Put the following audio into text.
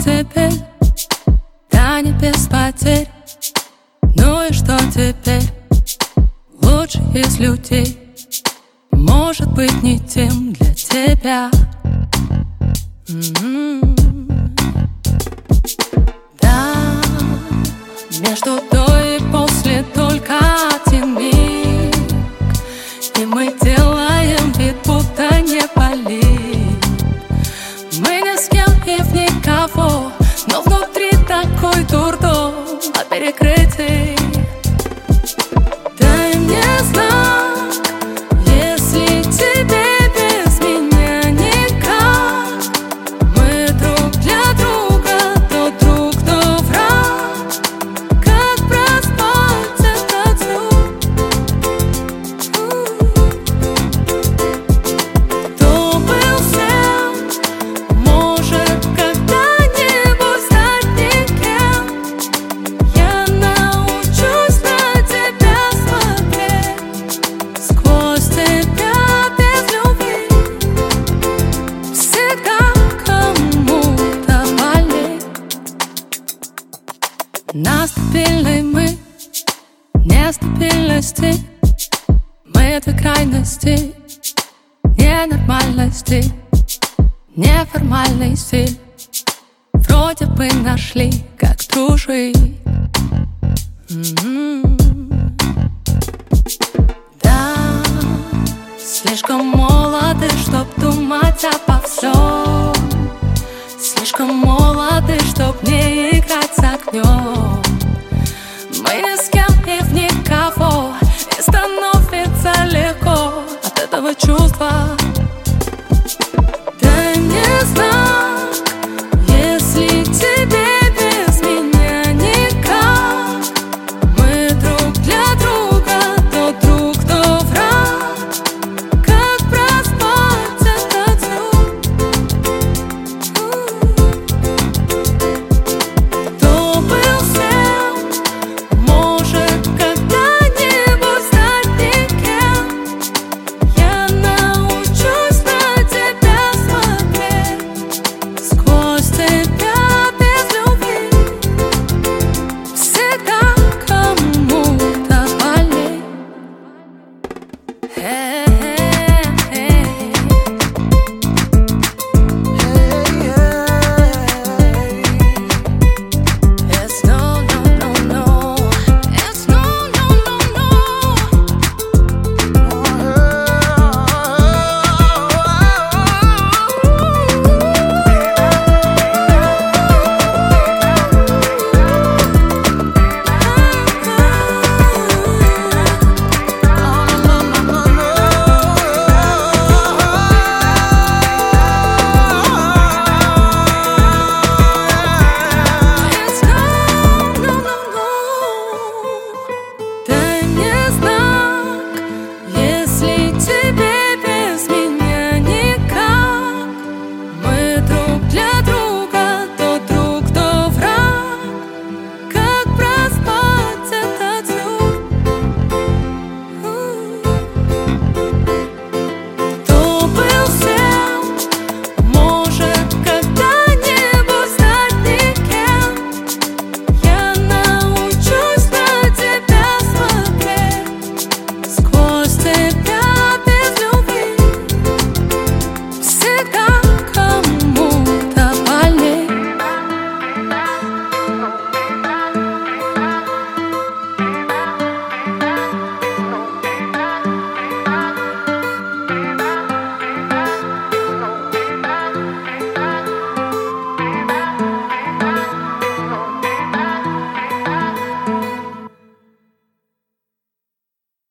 теперь? Да не без потерь. Ну и что теперь? Лучший из людей может быть не тем для тебя. Да, между до и после только один миг, и мы делаем вид, будто не болит. Мы ни с кем и в никого, но внутри такой дурдом от перекрытий. Дай мне знак, если тебе без меня никак. Мы друг для друга, то друг, то враг. Как проспать этот звук? Кто был всем, может когда-нибудь стать никем. Я научусь на тебя смотреть сквозь тебя без любви. Всегда кому-то больней. На стабильной мы нестабильности, мы две крайности, ненормальности, неформальный стиль. Вроде бы нашли, как дружить.